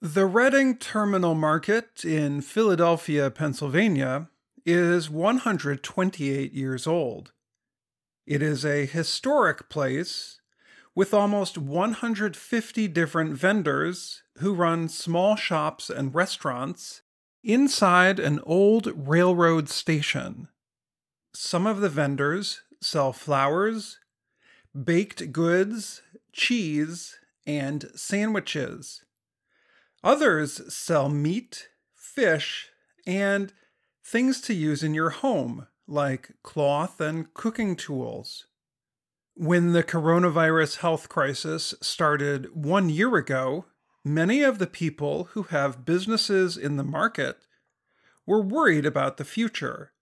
The Reading Terminal Market in Philadelphia, Pennsylvania, is 128 years old. It is a historic place with almost 150 different vendors who run small shops and restaurants inside an old railroad station. Some of the vendors sell flowers, baked goods, cheese, and sandwiches. Others sell meat, fish, and things to use in your home, like cloth and cooking tools. When the coronavirus health crisis started 1 year ago, many of the people who have businesses in the market were worried about the future.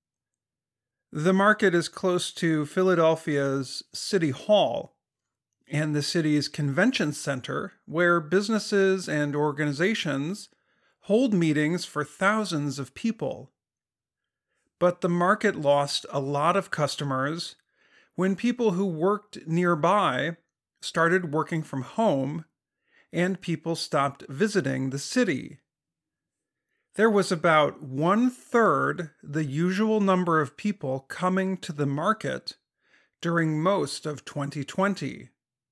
The market is close to Philadelphia's City Hall and the city's convention center, where businesses and organizations hold meetings for thousands of people. But the market lost a lot of customers when people who worked nearby started working from home and people stopped visiting the city. There was about 1/3 the usual number of people coming to the market during most of 2020.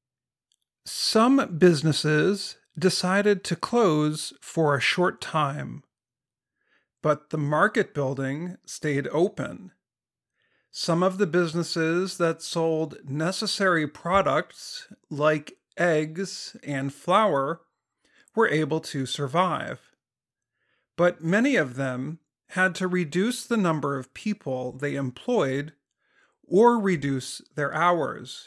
Some businesses decided to close for a short time, but the market building stayed open. Some of the businesses that sold necessary products like eggs and flour were able to survive, but many of them had to reduce the number of people they employed or reduce their hours.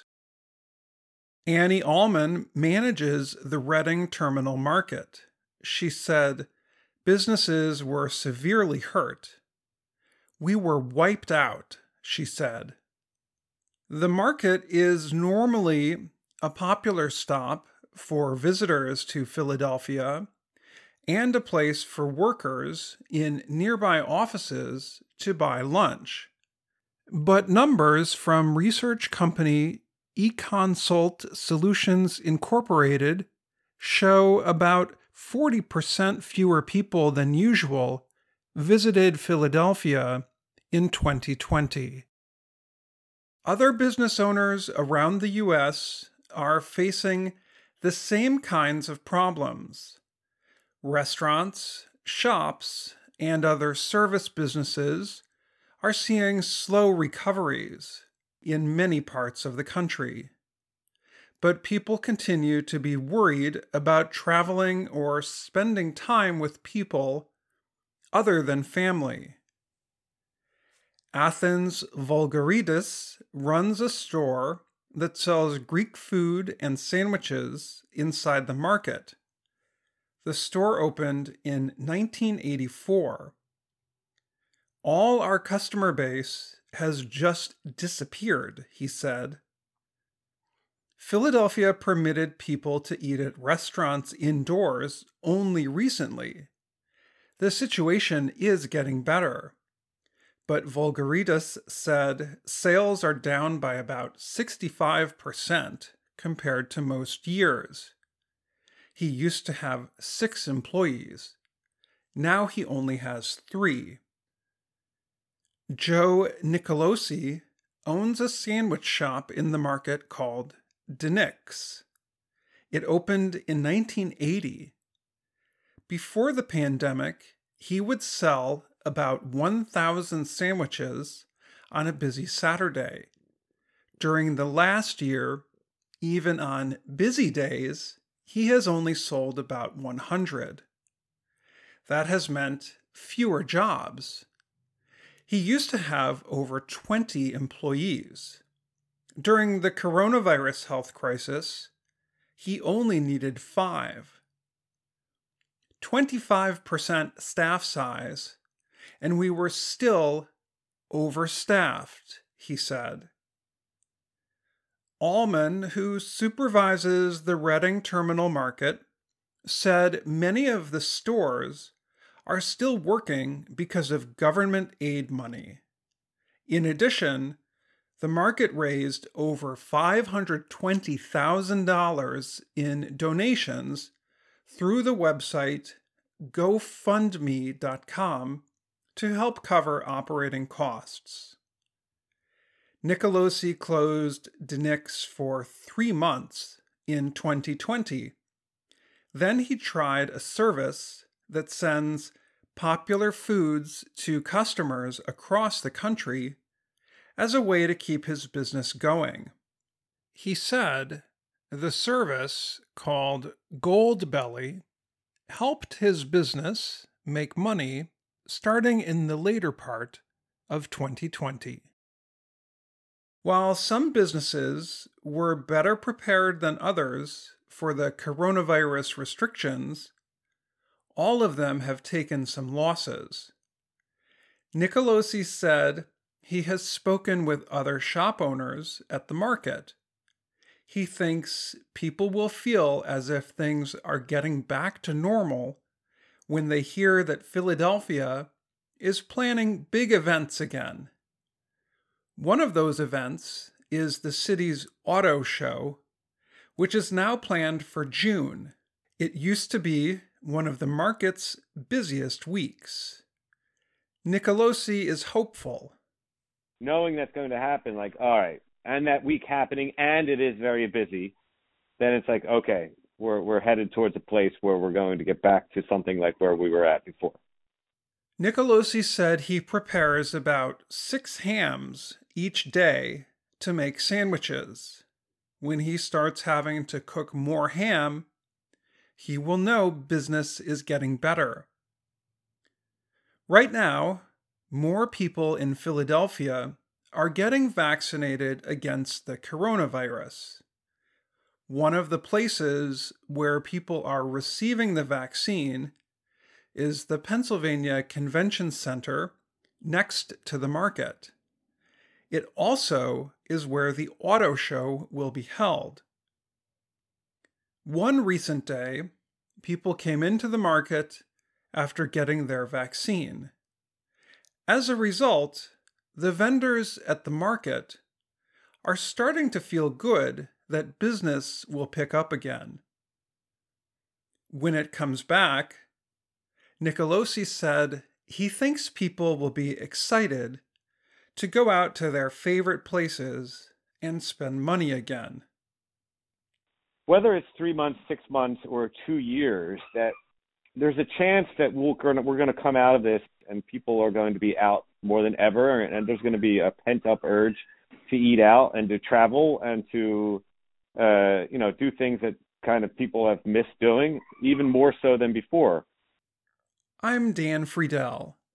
Annie Allman manages the Reading Terminal Market. She said, "Businesses were severely hurt. We were wiped out," she said. The market is normally a popular stop for visitors to Philadelphia and a place for workers in nearby offices to buy lunch. But numbers from research company eConsult Solutions Incorporated show about 40% fewer people than usual visited Philadelphia in 2020. Other business owners around the U.S. are facing the same kinds of problems. Restaurants, shops, and other service businesses are seeing slow recoveries in many parts of the country. But people continue to be worried about traveling or spending time with people other than family. Athens Vulgaridis runs a store that sells Greek food and sandwiches inside the market. The store opened in 1984. All our customer base has just disappeared, he said. Philadelphia permitted people to eat at restaurants indoors only recently. The situation is getting better. But Vulgaridis said sales are down by about 65% compared to most years. He used to have 6 employees. Now he only has 3. Joe Nicolosi owns a sandwich shop in the market called DeNick's. It opened in 1980. Before the pandemic, he would sell about 1,000 sandwiches on a busy Saturday. During the last year, even on busy days, he has only sold about 100. That has meant fewer jobs. He used to have over 20 employees. During the coronavirus health crisis, he only needed 5. 25% staff size, and we were still overstaffed, he said. Allman, who supervises the Reading Terminal Market, said many of the stores are still working because of government aid money. In addition, the market raised over $520,000 in donations through the website gofundme.com to help cover operating costs. Nicolosi closed Dinix for 3 months in 2020. Then he tried a service that sends popular foods to customers across the country as a way to keep his business going. He said the service, called Goldbelly, helped his business make money starting in the later part of 2020. While some businesses were better prepared than others for the coronavirus restrictions, all of them have taken some losses. Nicolosi said he has spoken with other shop owners at the market. He thinks people will feel as if things are getting back to normal when they hear that Philadelphia is planning big events again. One of those events is the city's auto show, which is now planned for June. It used to be one of the market's busiest weeks. Nicolosi is hopeful. Knowing that's going to happen, like, all right, and that week happening, and it is very busy, then it's like, okay, we're headed towards a place where we're going to get back to something like where we were at before. Nicolosi said he prepares about 6 hams each day to make sandwiches. When he starts having to cook more ham, he will know business is getting better. Right now, more people in Philadelphia are getting vaccinated against the coronavirus. One of the places where people are receiving the vaccine is the Pennsylvania Convention Center next to the market. It also is where the auto show will be held. One recent day, people came into the market after getting their vaccine. As a result, the vendors at the market are starting to feel good that business will pick up again. When it comes back, Nicolosi said he thinks people will be excited to go out to their favorite places and spend money again. Whether it's 3 months, 6 months, or 2 years, that there's a chance that we're going to come out of this and people are going to be out more than ever, and there's going to be a pent-up urge to eat out and to travel and to do things that kind of people have missed doing, even more so than before. I'm Dan Friedel.